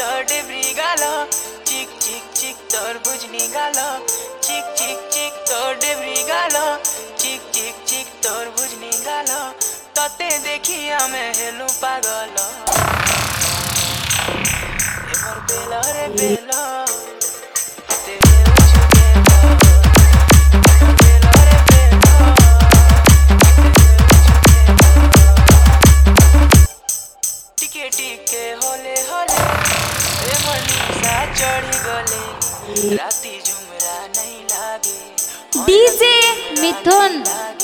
तोर डेब्री गाल चिक चिक चिक तोर बुझनी गाल चिक चिक चिक तोर डेब्री गाल चिक चिक चिक तोर बुझनी गाल तते देखी आमे हेलु पागल एमर बेला रे बेला टिके होले होले ए मनीषा चढ़ी गले राती झुमरा नहीं लागे डीजे मिथुन।